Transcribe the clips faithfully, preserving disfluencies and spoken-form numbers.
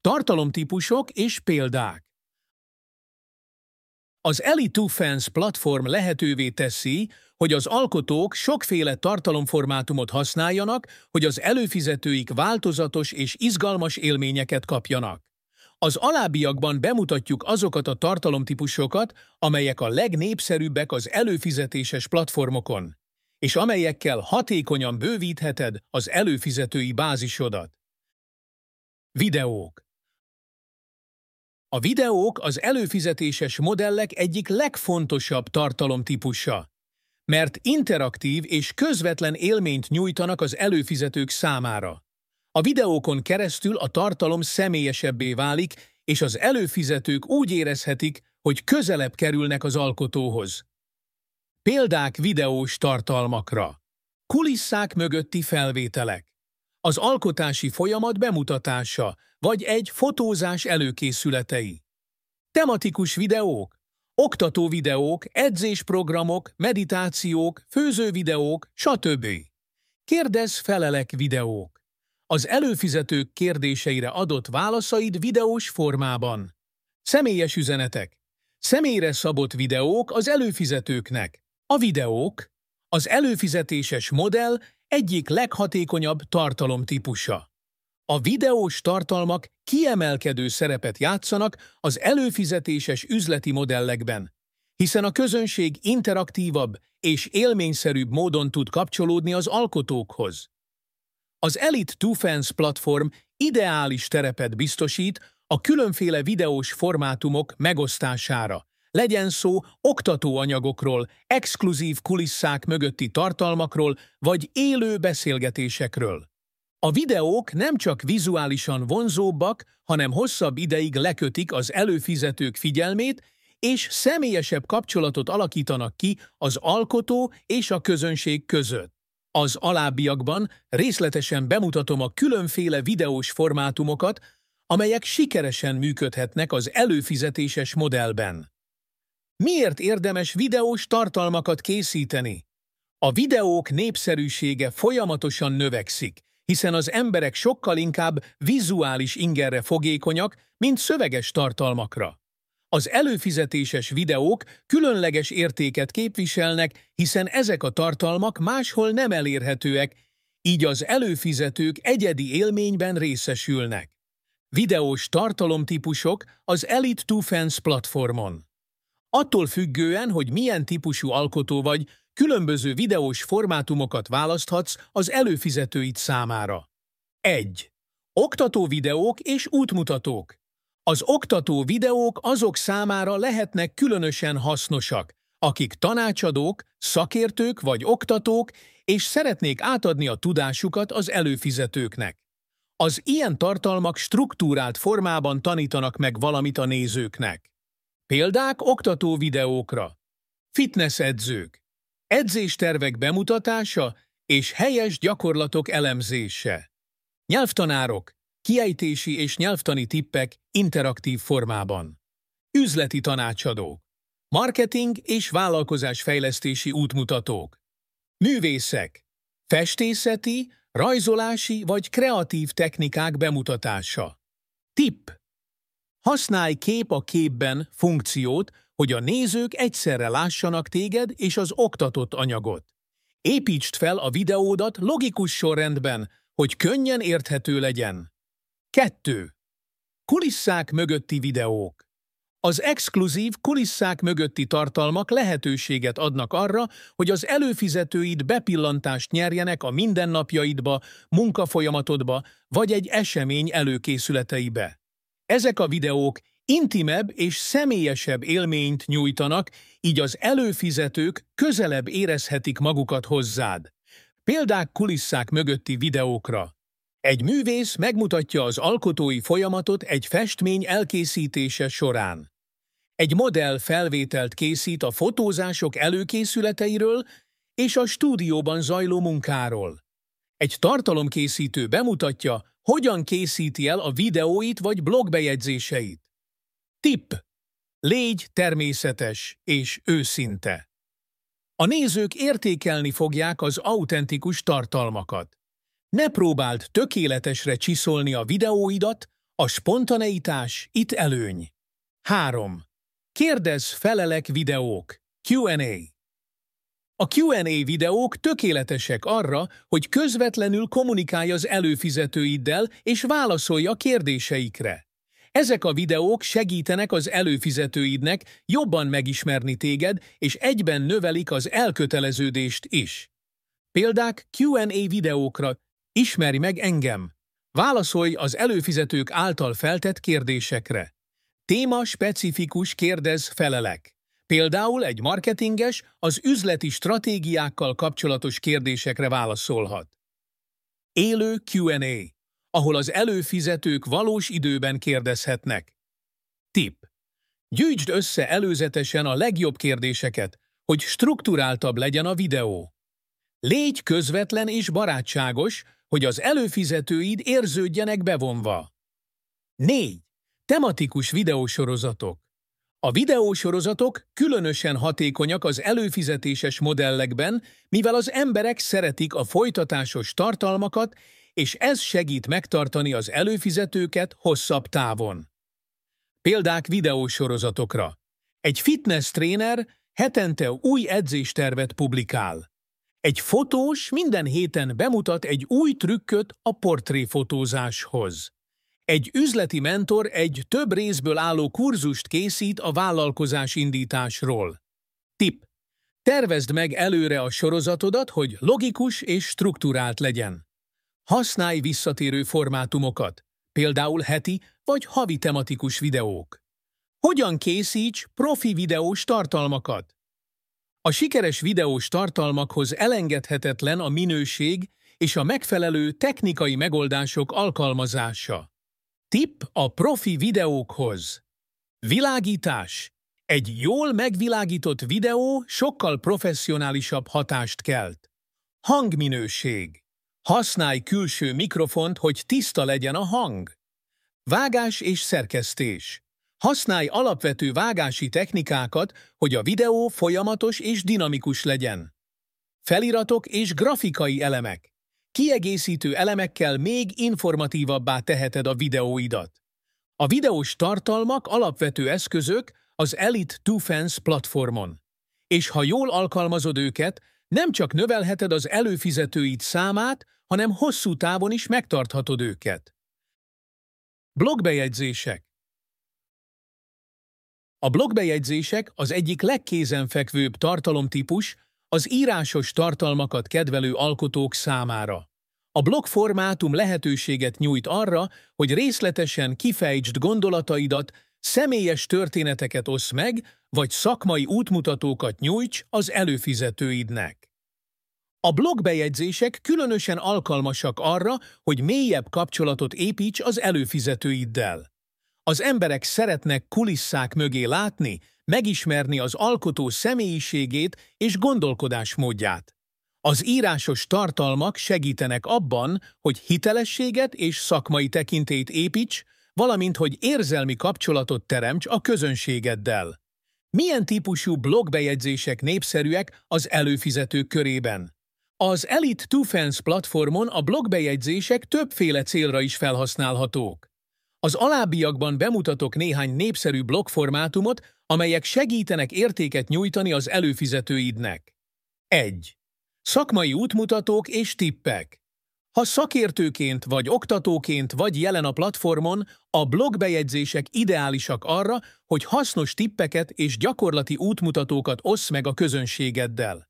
Tartalomtípusok és példák. Az EliTwoFans platform lehetővé teszi, hogy az alkotók sokféle tartalomformátumot használjanak, hogy az előfizetőik változatos és izgalmas élményeket kapjanak. Az alábbiakban bemutatjuk azokat a tartalomtípusokat, amelyek a legnépszerűbbek az előfizetéses platformokon, és amelyekkel hatékonyan bővítheted az előfizetői bázisodat. Videók. A videók az előfizetéses modellek egyik legfontosabb tartalomtípusa, mert interaktív és közvetlen élményt nyújtanak az előfizetők számára. A videókon keresztül a tartalom személyesebbé válik, és az előfizetők úgy érezhetik, hogy közelebb kerülnek az alkotóhoz. Példák videós tartalmakra. Kulisszák mögötti felvételek. Az alkotási folyamat bemutatása, vagy egy fotózás előkészületei. Tematikus videók, oktató videók, edzésprogramok, meditációk, főzővideók, stb. Kérdez-felelek videók. Az előfizetők kérdéseire adott válaszaid videós formában. Személyes üzenetek. Személyre szabott videók az előfizetőknek. A videók az előfizetéses modell egyik leghatékonyabb tartalomtípusa. A videós tartalmak kiemelkedő szerepet játszanak az előfizetéses üzleti modellekben, hiszen a közönség interaktívabb és élményszerűbb módon tud kapcsolódni az alkotókhoz. Az EliTwoFans platform ideális terepet biztosít a különféle videós formátumok megosztására, legyen szó oktatóanyagokról, exkluzív kulisszák mögötti tartalmakról vagy élő beszélgetésekről. A videók nem csak vizuálisan vonzóbbak, hanem hosszabb ideig lekötik az előfizetők figyelmét, és személyesebb kapcsolatot alakítanak ki az alkotó és a közönség között. Az alábbiakban részletesen bemutatom a különféle videós formátumokat, amelyek sikeresen működhetnek az előfizetéses modellben. Miért érdemes videós tartalmakat készíteni? A videók népszerűsége folyamatosan növekszik, hiszen az emberek sokkal inkább vizuális ingerre fogékonyak, mint szöveges tartalmakra. Az előfizetéses videók különleges értéket képviselnek, hiszen ezek a tartalmak máshol nem elérhetőek, így az előfizetők egyedi élményben részesülnek. Videós tartalomtípusok az EliTwoFans platformon. Attól függően, hogy milyen típusú alkotó vagy, különböző videós formátumokat választhatsz az előfizetőid számára. egy. Oktató videók és útmutatók. Az oktató videók azok számára lehetnek különösen hasznosak, akik tanácsadók, szakértők vagy oktatók, és szeretnék átadni a tudásukat az előfizetőknek. Az ilyen tartalmak struktúrált formában tanítanak meg valamit a nézőknek. Példák oktató videókra. Fitnessedzők. Edzéstervek bemutatása és helyes gyakorlatok elemzése. Nyelvtanárok. Kiejtési és nyelvtani tippek interaktív formában. Üzleti tanácsadók. Marketing és vállalkozásfejlesztési útmutatók. Művészek. Festészeti, rajzolási vagy kreatív technikák bemutatása. Tipp. Használj kép a képben funkciót, hogy a nézők egyszerre lássanak téged és az oktatott anyagot. Építsd fel a videódat logikus sorrendben, hogy könnyen érthető legyen. kettő. Kulisszák mögötti videók. Az exkluzív kulisszák mögötti tartalmak lehetőséget adnak arra, hogy az előfizetőid bepillantást nyerjenek a mindennapjaidba, munkafolyamatodba vagy egy esemény előkészületeibe. Ezek a videók intimebb és személyesebb élményt nyújtanak, így az előfizetők közelebb érezhetik magukat hozzád. Példák kulisszák mögötti videókra. Egy művész megmutatja az alkotói folyamatot egy festmény elkészítése során. Egy modell felvételt készít a fotózások előkészületeiről és a stúdióban zajló munkáról. Egy tartalomkészítő bemutatja, hogyan készíti el a videóit vagy blogbejegyzéseit. Tipp. Légy természetes és őszinte. A nézők értékelni fogják az autentikus tartalmakat. Ne próbáld tökéletesre csiszolni a videóidat, A spontaneitás itt előny. három. Kérdez-felelek videók. Q and A. A Q and A videók tökéletesek arra, hogy közvetlenül kommunikálj az előfizetőiddel és válaszolj a kérdéseikre. Ezek a videók segítenek az előfizetőidnek jobban megismerni téged, és egyben növelik az elköteleződést is. Példák Q and A videókra. Ismerj meg engem. Válaszolj az előfizetők által feltett kérdésekre. Téma-specifikus kérdez-felelek. Például egy marketinges az üzleti stratégiákkal kapcsolatos kérdésekre válaszolhat. Élő Q and A, ahol az előfizetők valós időben kérdezhetnek. Tipp. Gyűjtsd össze előzetesen a legjobb kérdéseket, hogy strukturáltabb legyen a videó. Légy közvetlen és barátságos, hogy az előfizetőid érződjenek bevonva. négy. Tematikus videósorozatok. A videósorozatok különösen hatékonyak az előfizetéses modellekben, mivel az emberek szeretik a folytatásos tartalmakat, és ez segít megtartani az előfizetőket hosszabb távon. Példák videósorozatokra. Egy fitness tréner hetente új edzéstervet publikál. Egy fotós minden héten bemutat egy új trükköt a portréfotózáshoz. Egy üzleti mentor egy több részből álló kurzust készít a vállalkozásindításról. Tipp. Tervezd meg előre a sorozatodat, hogy logikus és strukturált legyen. Használj visszatérő formátumokat, például heti vagy havi tematikus videók. Hogyan készíts profi videós tartalmakat? A sikeres videós tartalmakhoz elengedhetetlen a minőség és a megfelelő technikai megoldások alkalmazása. Tipp a profi videókhoz. Világítás. Egy jól megvilágított videó sokkal professzionálisabb hatást kelt. Hangminőség. Használj külső mikrofont, hogy tiszta legyen a hang. Vágás és szerkesztés. Használj alapvető vágási technikákat, hogy a videó folyamatos és dinamikus legyen. Feliratok és grafikai elemek. Kiegészítő elemekkel még informatívabbá teheted a videóidat. A videós tartalmak alapvető eszközök az Elite two Fans platformon. És ha jól alkalmazod őket, nem csak növelheted az előfizetőid számát, hanem hosszú távon is megtarthatod őket. Blogbejegyzések. A blogbejegyzések az egyik legkézenfekvőbb tartalomtípus az írásos tartalmakat kedvelő alkotók számára. A blog formátum lehetőséget nyújt arra, hogy részletesen kifejtsd gondolataidat, személyes történeteket oszd meg, vagy szakmai útmutatókat nyújts az előfizetőidnek. A blogbejegyzések különösen alkalmasak arra, hogy mélyebb kapcsolatot építs az előfizetőiddel. Az emberek szeretnek kulisszák mögé látni, megismerni az alkotó személyiségét és gondolkodásmódját. Az írásos tartalmak segítenek abban, hogy hitelességet és szakmai tekintélyt építs, valamint hogy érzelmi kapcsolatot teremts a közönségeddel. Milyen típusú blogbejegyzések népszerűek az előfizetők körében? Az Elite two Fans platformon a blogbejegyzések többféle célra is felhasználhatók. Az alábbiakban bemutatok néhány népszerű blogformátumot, amelyek segítenek értéket nyújtani az előfizetőidnek. egy. Szakmai útmutatók és tippek. Ha szakértőként vagy oktatóként vagy jelen a platformon, a blogbejegyzések ideálisak arra, hogy hasznos tippeket és gyakorlati útmutatókat osszd meg a közönségeddel.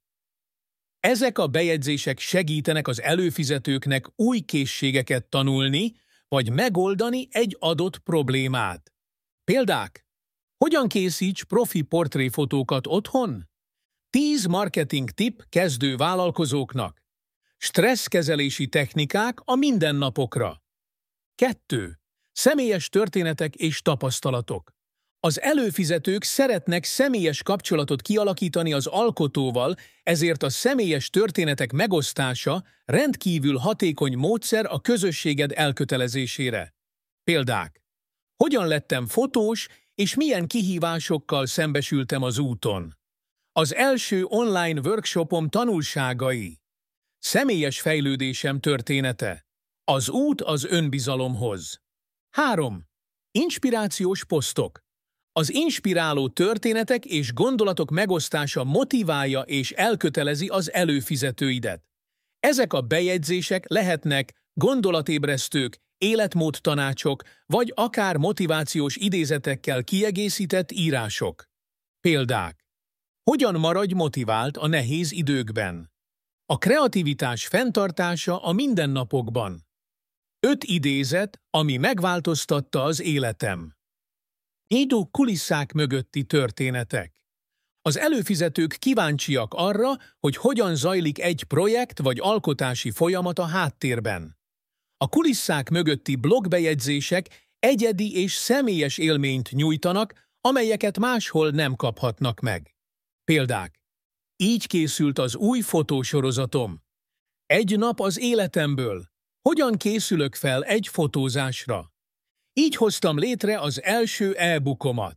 Ezek a bejegyzések segítenek az előfizetőknek új készségeket tanulni, vagy megoldani egy adott problémát. Példák. Hogyan készíts profi portréfotókat otthon? tíz marketing tipp kezdő vállalkozóknak. Stresszkezelési technikák a mindennapokra. kettő. Személyes történetek és tapasztalatok. Az előfizetők szeretnek személyes kapcsolatot kialakítani az alkotóval, ezért a személyes történetek megosztása rendkívül hatékony módszer a közösséged elkötelezésére. Példák. Hogyan lettem fotós, és milyen kihívásokkal szembesültem az úton? Az első online workshopom tanulságai. Személyes fejlődésem története. Az út az önbizalomhoz. három. Inspirációs posztok. Az inspiráló történetek és gondolatok megosztása motiválja és elkötelezi az előfizetőidet. Ezek a bejegyzések lehetnek gondolatébresztők, életmódtanácsok, vagy akár motivációs idézetekkel kiegészített írások. Példák. Hogyan maradj motivált a nehéz időkben? A kreativitás fenntartása a mindennapokban. Öt idézet, ami megváltoztatta az életem. Nyíló kulisszák mögötti történetek. Az előfizetők kíváncsiak arra, hogy hogyan zajlik egy projekt vagy alkotási folyamat a háttérben. A kulisszák mögötti blogbejegyzések egyedi és személyes élményt nyújtanak, amelyeket máshol nem kaphatnak meg. Példák. Így készült az új fotósorozatom. Egy nap az életemből. Hogyan készülök fel egy fotózásra? Így hoztam létre az első e-bookomat.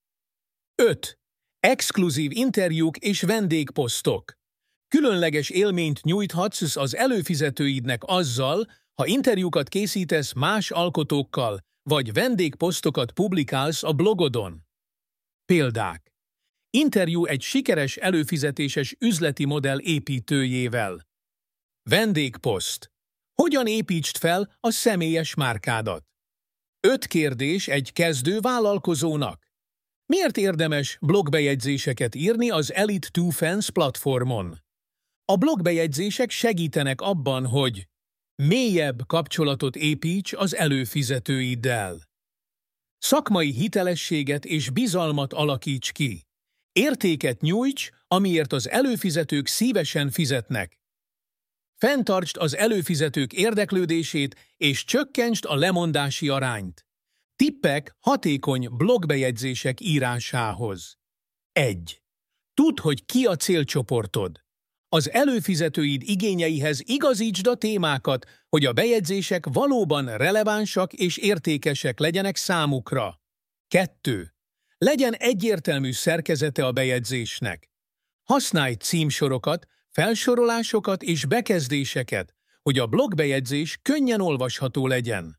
öt. Exkluzív interjúk és vendégposztok. Különleges élményt nyújthatsz az előfizetőidnek azzal, ha interjúkat készítesz más alkotókkal, vagy vendégposztokat publikálsz a blogodon. Példák. Interjú egy sikeres előfizetéses üzleti modell építőjével. Vendégposzt. Hogyan építsd fel a személyes márkádat? Öt kérdés egy kezdő vállalkozónak. Miért érdemes blogbejegyzéseket írni az Elite two Fans platformon? A blogbejegyzések segítenek abban, hogy mélyebb kapcsolatot építs az előfizetőiddel. Szakmai hitelességet és bizalmat alakíts ki. Értéket nyújts, amiért az előfizetők szívesen fizetnek. Fenntartsd az előfizetők érdeklődését és csökkentsd a lemondási arányt. Tippek hatékony blogbejegyzések írásához. egy. Tudd, hogy ki a célcsoportod. Az előfizetőid igényeihez igazítsd a témákat, hogy a bejegyzések valóban relevánsak és értékesek legyenek számukra. kettő. Legyen egyértelmű szerkezete a bejegyzésnek. Használj címsorokat, felsorolásokat és bekezdéseket, hogy a blogbejegyzés könnyen olvasható legyen.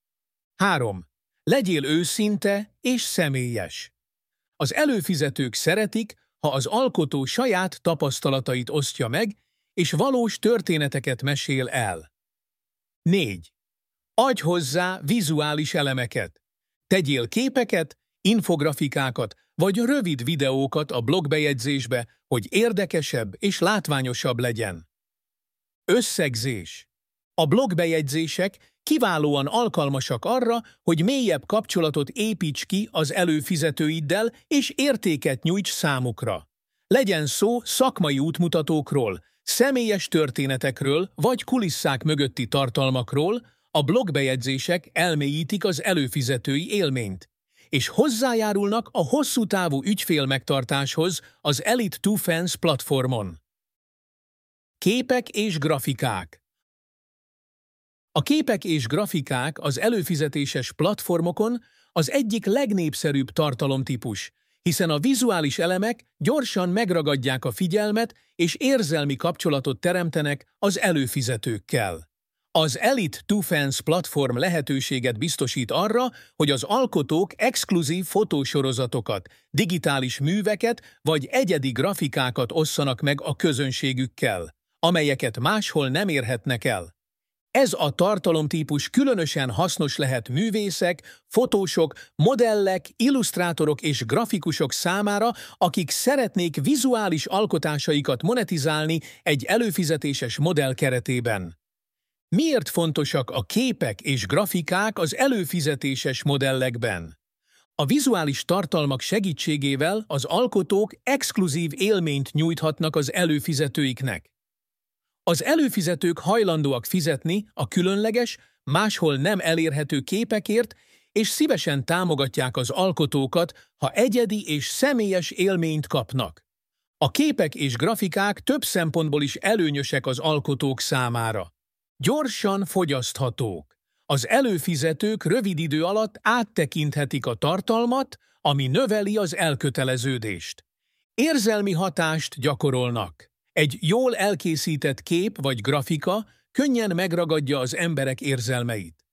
három. Legyél őszinte és személyes. Az előfizetők szeretik, ha az alkotó saját tapasztalatait osztja meg, és valós történeteket mesél el. négy. Adj hozzá vizuális elemeket. Tegyél képeket, infografikákat vagy rövid videókat a blogbejegyzésbe, hogy érdekesebb és látványosabb legyen. Összegzés. A blogbejegyzések kiválóan alkalmasak arra, hogy mélyebb kapcsolatot építs ki az előfizetőiddel és értéket nyújts számukra. Legyen szó szakmai útmutatókról, személyes történetekről vagy kulisszák mögötti tartalmakról, a blogbejegyzések elmélyítik az előfizetői élményt, és hozzájárulnak a hosszú távú ügyfélmegtartáshoz az Elite two Fans platformon. Képek és grafikák. A képek és grafikák az előfizetéses platformokon az egyik legnépszerűbb tartalomtípus, hiszen a vizuális elemek gyorsan megragadják a figyelmet és érzelmi kapcsolatot teremtenek az előfizetőkkel. Az Elite two Fans platform lehetőséget biztosít arra, hogy az alkotók exkluzív fotósorozatokat, digitális műveket vagy egyedi grafikákat osszanak meg a közönségükkel, amelyeket máshol nem érhetnek el. Ez a tartalomtípus különösen hasznos lehet művészek, fotósok, modellek, illusztrátorok és grafikusok számára, akik szeretnék vizuális alkotásaikat monetizálni egy előfizetéses modell keretében. Miért fontosak a képek és grafikák az előfizetéses modellekben? A vizuális tartalmak segítségével az alkotók exkluzív élményt nyújthatnak az előfizetőiknek. Az előfizetők hajlandóak fizetni a különleges, máshol nem elérhető képekért, és szívesen támogatják az alkotókat, ha egyedi és személyes élményt kapnak. A képek és grafikák több szempontból is előnyösek az alkotók számára. Gyorsan fogyaszthatók. Az előfizetők rövid idő alatt áttekinthetik a tartalmat, ami növeli az elköteleződést. Érzelmi hatást gyakorolnak. Egy jól elkészített kép vagy grafika könnyen megragadja az emberek érzelmeit.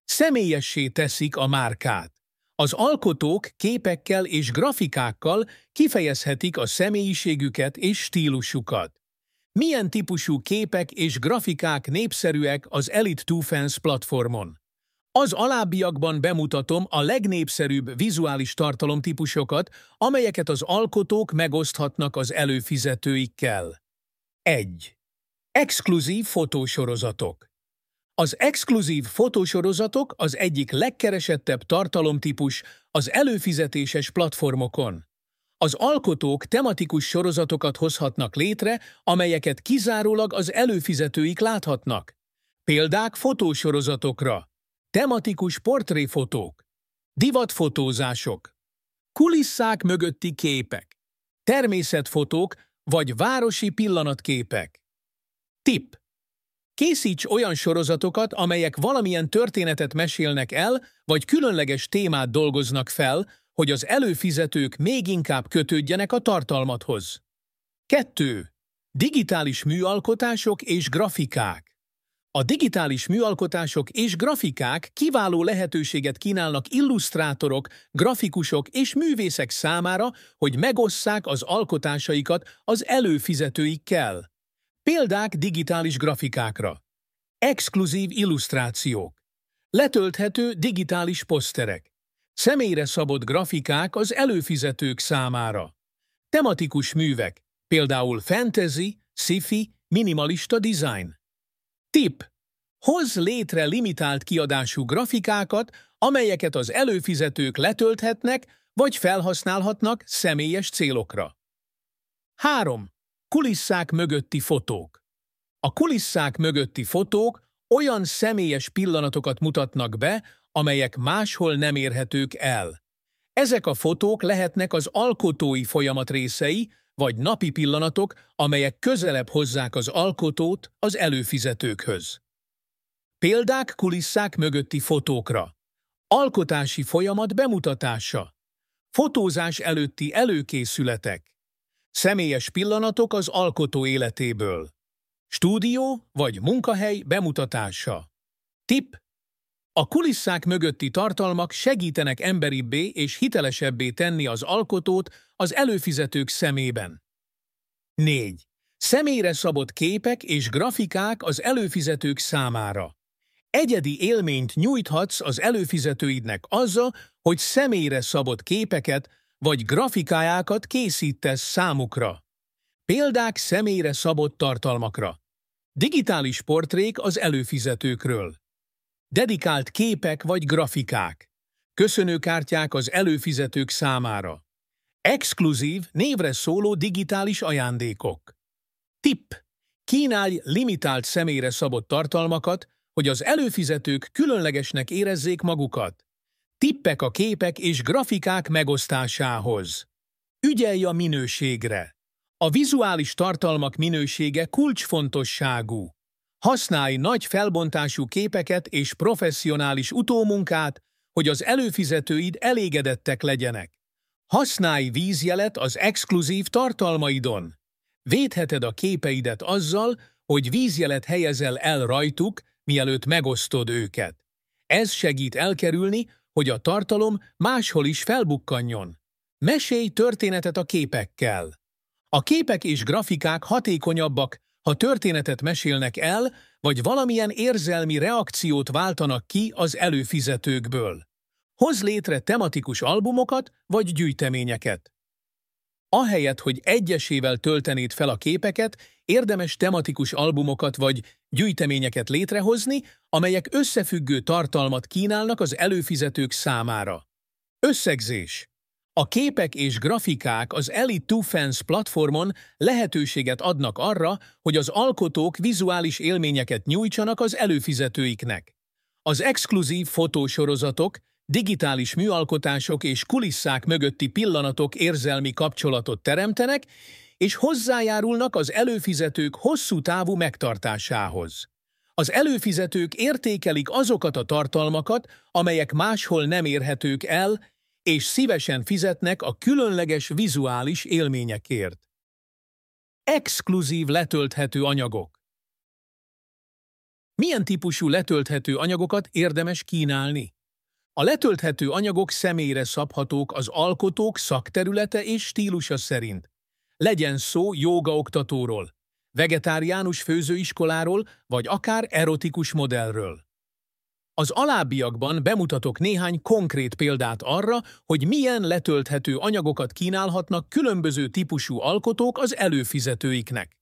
Személyessé teszik a márkát. Az alkotók képekkel és grafikákkal kifejezhetik a személyiségüket és stílusukat. Milyen típusú képek és grafikák népszerűek az Elite two Fans platformon? Az alábbiakban bemutatom a legnépszerűbb vizuális tartalomtípusokat, amelyeket az alkotók megoszthatnak az előfizetőikkel. egy. Exkluzív fotósorozatok. Az exkluzív fotósorozatok az egyik legkeresettebb tartalomtípus az előfizetéses platformokon. Az alkotók tematikus sorozatokat hozhatnak létre, amelyeket kizárólag az előfizetőik láthatnak. Példák fotósorozatokra: tematikus portréfotók, divatfotózások, kulisszák mögötti képek, természetfotók vagy városi pillanatképek. Tipp: készíts olyan sorozatokat, amelyek valamilyen történetet mesélnek el, vagy különleges témát dolgoznak fel, hogy az előfizetők még inkább kötődjenek a tartalmadhoz. kettő. Digitális műalkotások és grafikák. A digitális műalkotások és grafikák kiváló lehetőséget kínálnak illusztrátorok, grafikusok és művészek számára, hogy megosszák az alkotásaikat az előfizetőikkel. Példák digitális grafikákra: exkluzív illusztrációk, letölthető digitális poszterek, személyre szabott grafikák az előfizetők számára, tematikus művek, például fantasy, sci-fi, minimalista design. Tipp: hozz létre limitált kiadású grafikákat, amelyeket az előfizetők letölthetnek vagy felhasználhatnak személyes célokra. három. Kulisszák mögötti fotók. A kulisszák mögötti fotók olyan személyes pillanatokat mutatnak be, amelyek máshol nem érhetők el. Ezek a fotók lehetnek az alkotói folyamat részei, vagy napi pillanatok, amelyek közelebb hozzák az alkotót az előfizetőkhöz. Példák kulisszák mögötti fotókra: alkotási folyamat bemutatása, fotózás előtti előkészületek, személyes pillanatok az alkotó életéből, stúdió vagy munkahely bemutatása. Tipp: a kulisszák mögötti tartalmak segítenek emberibbé és hitelesebbé tenni az alkotót az előfizetők szemében. négy. Személyre szabott képek és grafikák az előfizetők számára. Egyedi élményt nyújthatsz az előfizetőidnek azzal, hogy személyre szabott képeket vagy grafikájákat készítesz számukra. Példák személyre szabott tartalmakra: digitális portrék az előfizetőkről, dedikált képek vagy grafikák, köszönőkártyák az előfizetők számára, exkluzív, névre szóló digitális ajándékok. Tipp: kínálj limitált személyre szabott tartalmakat, hogy az előfizetők különlegesnek érezzék magukat. Tippek a képek és grafikák megosztásához. Ügyelj a minőségre. A vizuális tartalmak minősége kulcsfontosságú. Használj nagy felbontású képeket és professzionális utómunkát, hogy az előfizetőid elégedettek legyenek. Használj vízjelet az exkluzív tartalmaidon. Védheted a képeidet azzal, hogy vízjelet helyezel el rajtuk, mielőtt megosztod őket. Ez segít elkerülni, hogy a tartalom máshol is felbukkanjon. Mesélj történetet a képekkel. A képek és grafikák hatékonyabbak, ha történetet mesélnek el, vagy valamilyen érzelmi reakciót váltanak ki az előfizetőkből. Hozz létre tematikus albumokat vagy gyűjteményeket. Ahelyett, hogy egyesével töltenéd fel a képeket, érdemes tematikus albumokat vagy gyűjteményeket létrehozni, amelyek összefüggő tartalmat kínálnak az előfizetők számára. Összegzés. A képek és grafikák az Elite two Fans platformon lehetőséget adnak arra, hogy az alkotók vizuális élményeket nyújtsanak az előfizetőiknek. Az exkluzív fotósorozatok, digitális műalkotások és kulisszák mögötti pillanatok érzelmi kapcsolatot teremtenek, és hozzájárulnak az előfizetők hosszú távú megtartásához. Az előfizetők értékelik azokat a tartalmakat, amelyek máshol nem érhetők el, és szívesen fizetnek a különleges vizuális élményekért. Exkluzív letölthető anyagok. Milyen típusú letölthető anyagokat érdemes kínálni? A letölthető anyagok személyre szabhatók az alkotók szakterülete és stílusa szerint. Legyen szó jógaoktatóról, vegetáriánus főzőiskoláról, vagy akár erotikus modellről. Az alábbiakban bemutatok néhány konkrét példát arra, hogy milyen letölthető anyagokat kínálhatnak különböző típusú alkotók az előfizetőiknek.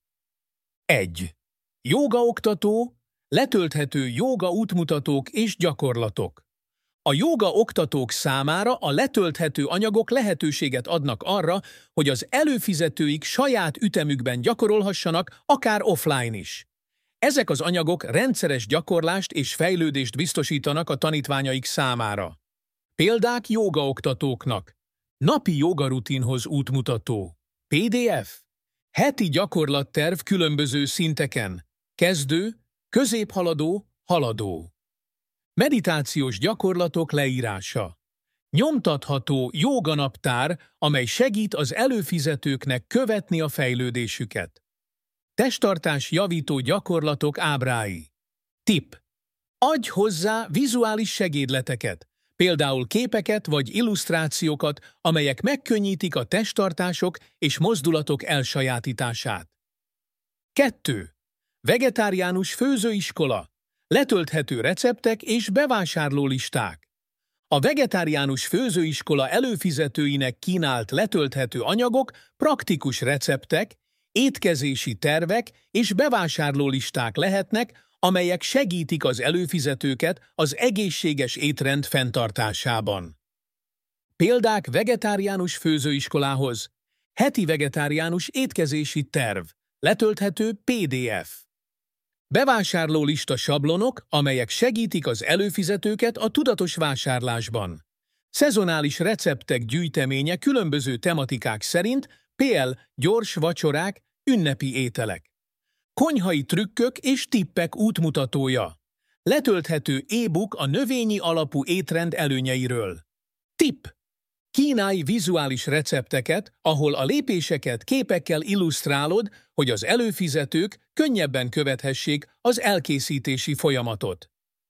egy. Jógaoktató, letölthető jóga útmutatók és gyakorlatok. A jóga oktatók számára a letölthető anyagok lehetőséget adnak arra, hogy az előfizetőik saját ütemükben gyakorolhassanak, akár offline is. Ezek az anyagok rendszeres gyakorlást és fejlődést biztosítanak a tanítványaik számára. Példák jógaoktatóknak: napi jogarutinhoz útmutató, pé dé ef, heti gyakorlatterv különböző szinteken, kezdő, középhaladó, haladó. Meditációs gyakorlatok leírása. Nyomtatható jóganaptár, amely segít az előfizetőknek követni a fejlődésüket. Testtartás javító gyakorlatok ábrái. Tipp. Adj hozzá vizuális segédleteket, például képeket vagy illusztrációkat, amelyek megkönnyítik a testtartások és mozdulatok elsajátítását. kettő. Vegetáriánus főzőiskola. Letölthető receptek és bevásárlólisták. A vegetáriánus főzőiskola előfizetőinek kínált letölthető anyagok praktikus receptek, étkezési tervek és bevásárlólisták lehetnek, amelyek segítik az előfizetőket az egészséges étrend fenntartásában. Példák vegetáriánus főzőiskolához. Heti vegetáriánus étkezési terv, letölthető pé dé ef. Bevásárlólista sablonok, amelyek segítik az előfizetőket a tudatos vásárlásban. Szezonális receptek gyűjteménye különböző tematikák szerint, például gyors vacsorák, ünnepi ételek. Konyhai trükkök és tippek útmutatója. Letölthető e-book a növényi alapú étrend előnyeiről. Tipp. Kínálj vizuális recepteket, ahol a lépéseket képekkel illusztrálod, hogy az előfizetők könnyebben követhessék az elkészítési folyamatot.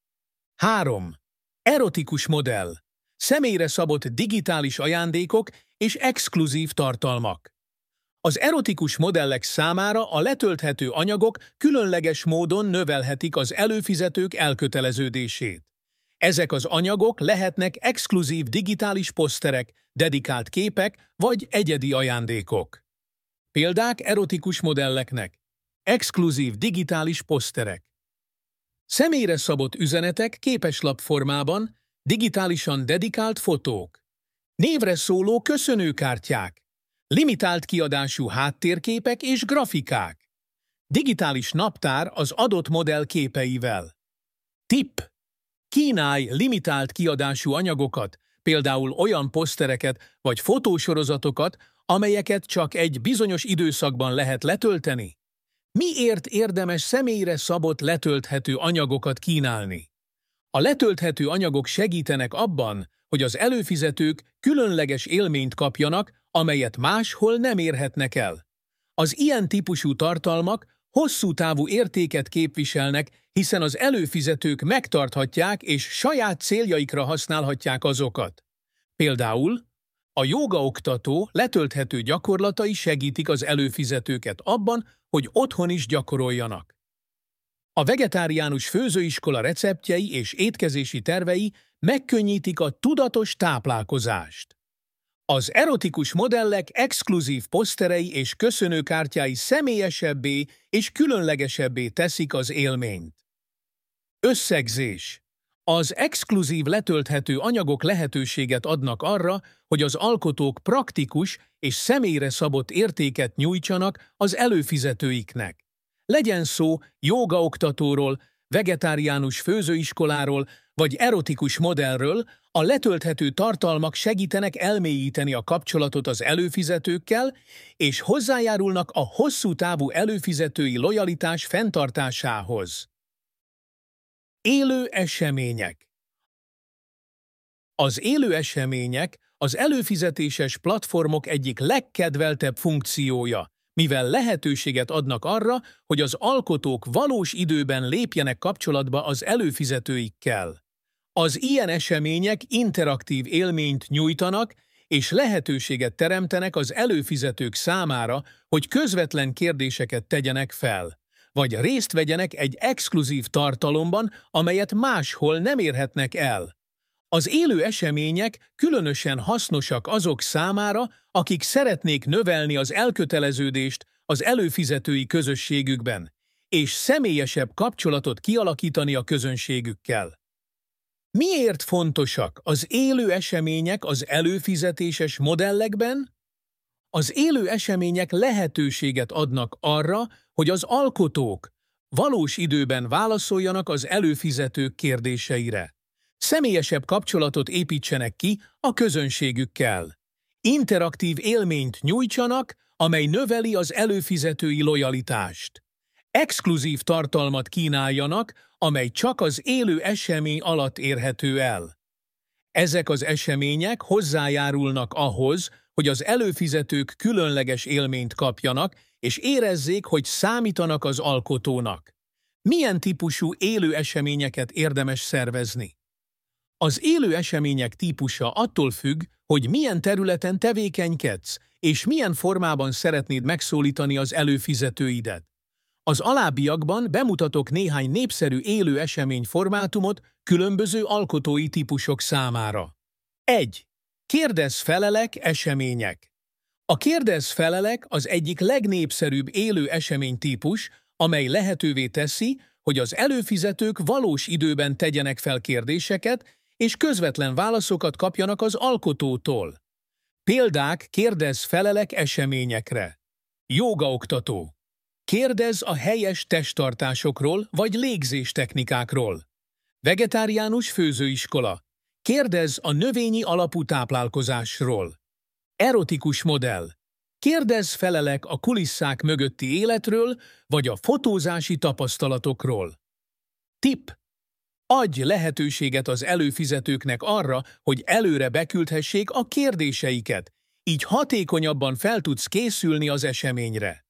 három. Erotikus modell. Személyre szabott digitális ajándékok és exkluzív tartalmak. Az erotikus modellek számára a letölthető anyagok különleges módon növelhetik az előfizetők elköteleződését. Ezek az anyagok lehetnek exkluzív digitális poszterek, dedikált képek vagy egyedi ajándékok. Példák erotikus modelleknek. Exkluzív digitális poszterek. Személyre szabott üzenetek képeslap formában, digitálisan dedikált fotók. Névre szóló köszönőkártyák. Limitált kiadású háttérképek és grafikák. Digitális naptár az adott modell képeivel. Tipp. Kínálj limitált kiadású anyagokat, például olyan posztereket vagy fotósorozatokat, amelyeket csak egy bizonyos időszakban lehet letölteni. Miért érdemes személyre szabott letölthető anyagokat kínálni? A letölthető anyagok segítenek abban, hogy az előfizetők különleges élményt kapjanak, amelyet máshol nem érhetnek el. Az ilyen típusú tartalmak hosszú távú értéket képviselnek, hiszen az előfizetők megtarthatják és saját céljaikra használhatják azokat. Például a jógaoktató letölthető gyakorlatai segítik az előfizetőket abban, hogy otthon is gyakoroljanak. A vegetáriánus főzőiskola receptjei és étkezési tervei megkönnyítik a tudatos táplálkozást. Az erotikus modellek exkluzív poszterei és köszönőkártyái személyesebbé és különlegesebbé teszik az élményt. Összegzés. Az exkluzív letölthető anyagok lehetőséget adnak arra, hogy az alkotók praktikus és személyre szabott értéket nyújtsanak az előfizetőiknek. Legyen szó jógaoktatóról, vegetáriánus főzőiskoláról vagy erotikus modellről, a letölthető tartalmak segítenek elmélyíteni a kapcsolatot az előfizetőkkel, és hozzájárulnak a hosszú távú előfizetői lojalitás fenntartásához. Élő események. Az élő események az előfizetéses platformok egyik legkedveltebb funkciója, mivel lehetőséget adnak arra, hogy az alkotók valós időben lépjenek kapcsolatba az előfizetőikkel. Az ilyen események interaktív élményt nyújtanak, és lehetőséget teremtenek az előfizetők számára, hogy közvetlen kérdéseket tegyenek fel, vagy részt vegyenek egy exkluzív tartalomban, amelyet máshol nem érhetnek el. Az élő események különösen hasznosak azok számára, akik szeretnék növelni az elköteleződést az előfizetői közösségükben, és személyesebb kapcsolatot kialakítani a közönségükkel. Miért fontosak az élő események az előfizetéses modellekben? Az élő események lehetőséget adnak arra, hogy az alkotók valós időben válaszoljanak az előfizetők kérdéseire. Személyesebb kapcsolatot építsenek ki a közönségükkel. Interaktív élményt nyújtsanak, amely növeli az előfizetői lojalitást. Exkluzív tartalmat kínáljanak, amely csak az élő esemény alatt érhető el. Ezek az események hozzájárulnak ahhoz, hogy az előfizetők különleges élményt kapjanak, és érezzék, hogy számítanak az alkotónak. Milyen típusú élő eseményeket érdemes szervezni? Az élő események típusa attól függ, hogy milyen területen tevékenykedsz, és milyen formában szeretnéd megszólítani az előfizetőidet. Az alábbiakban bemutatok néhány népszerű élő esemény formátumot különböző alkotói típusok számára. egy. Kérdezz-felelek események. A kérdezz-felelek az egyik legnépszerűbb élő eseménytípus, amely lehetővé teszi, hogy az előfizetők valós időben tegyenek fel kérdéseket, és közvetlen válaszokat kapjanak az alkotótól. Példák kérdezz-felelek eseményekre. Jógaoktató. Kérdezz a helyes testtartásokról vagy légzéstechnikákról. Vegetáriánus főzőiskola. Kérdezz a növényi alapú táplálkozásról. Erotikus modell. Kérdezz-felelek a kulisszák mögötti életről vagy a fotózási tapasztalatokról. Tipp. Adj lehetőséget az előfizetőknek arra, hogy előre beküldhessék a kérdéseiket, így hatékonyabban fel tudsz készülni az eseményre.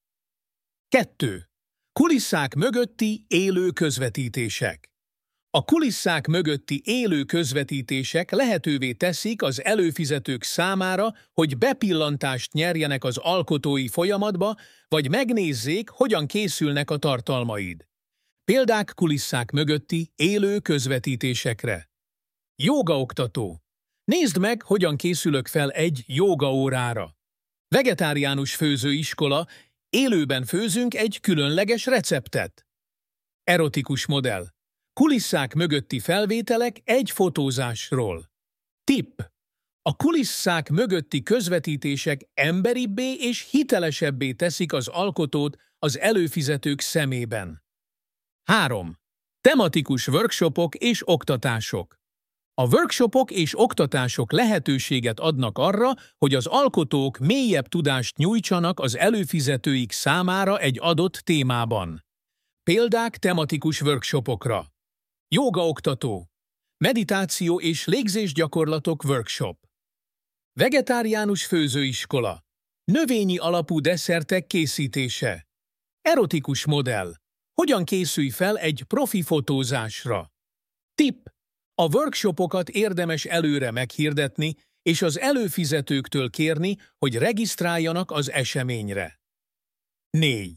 kettő. Kulisszák mögötti élő közvetítések. A kulisszák mögötti élő közvetítések lehetővé teszik az előfizetők számára, hogy bepillantást nyerjenek az alkotói folyamatba, vagy megnézzék, hogyan készülnek a tartalmaid. Példák kulisszák mögötti élő közvetítésekre. Jógaoktató. Nézd meg, hogyan készülök fel egy jógaórára. Vegetáriánus főzőiskola. Élőben főzünk egy különleges receptet. Erotikus modell. Kulisszák mögötti felvételek egy fotózásról. Tipp. A kulisszák mögötti közvetítések emberibbé és hitelesebbé teszik az alkotót az előfizetők szemében. három. Tematikus workshopok és oktatások. A workshopok és oktatások lehetőséget adnak arra, hogy az alkotók mélyebb tudást nyújtsanak az előfizetőik számára egy adott témában. Példák tematikus workshopokra. Jógaoktató. Meditáció és légzésgyakorlatok workshop. Vegetáriánus főzőiskola. Növényi alapú desszertek készítése. Erotikus modell. Hogyan készülj fel egy profi fotózásra? Tipp. A workshopokat érdemes előre meghirdetni, és az előfizetőktől kérni, hogy regisztráljanak az eseményre. négy.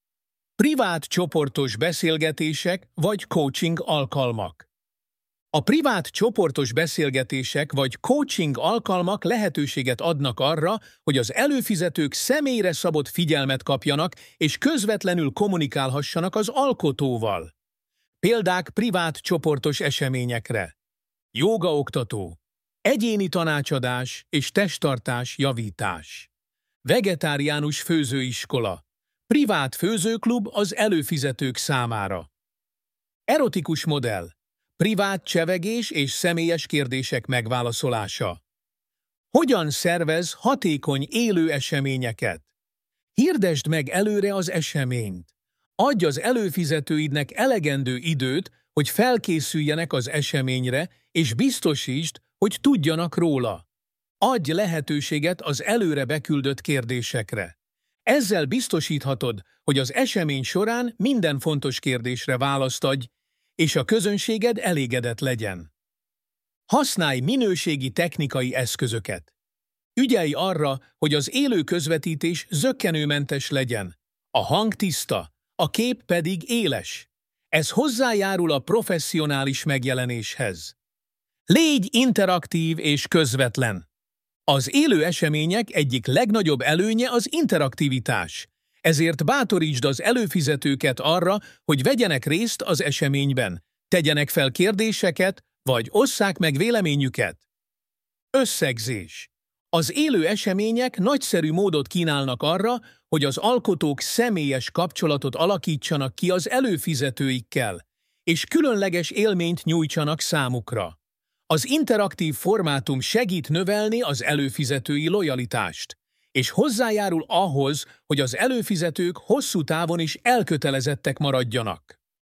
Privát csoportos beszélgetések vagy coaching alkalmak. A privát csoportos beszélgetések vagy coaching alkalmak lehetőséget adnak arra, hogy az előfizetők személyre szabott figyelmet kapjanak és közvetlenül kommunikálhassanak az alkotóval. Példák privát csoportos eseményekre. Jógaoktató. Egyéni tanácsadás és testtartás javítás. Vegetáriánus főzőiskola. Privát főzőklub az előfizetők számára. Erotikus modell. Privát csevegés és személyes kérdések megválaszolása. Hogyan szervez hatékony élő eseményeket? Hirdesd meg előre az eseményt. Adj az előfizetőidnek elegendő időt, hogy felkészüljenek az eseményre, és biztosítsd, hogy tudjanak róla. Adj lehetőséget az előre beküldött kérdésekre. Ezzel biztosíthatod, hogy az esemény során minden fontos kérdésre választ adj, és a közönséged elégedett legyen. Használj minőségi technikai eszközöket. Ügyelj arra, hogy az élő közvetítés zökkenőmentes legyen, a hang tiszta, a kép pedig éles. Ez hozzájárul a professzionális megjelenéshez. Légy interaktív és közvetlen. Az élő események egyik legnagyobb előnye az interaktivitás, ezért bátorítsd az előfizetőket arra, hogy vegyenek részt az eseményben, tegyenek fel kérdéseket, vagy osszák meg véleményüket. Összegzés. Az élő események nagyszerű módot kínálnak arra, hogy az alkotók személyes kapcsolatot alakítsanak ki az előfizetőikkel, és különleges élményt nyújtsanak számukra. Az interaktív formátum segít növelni az előfizetői lojalitást, és hozzájárul ahhoz, hogy az előfizetők hosszú távon is elkötelezettek maradjanak.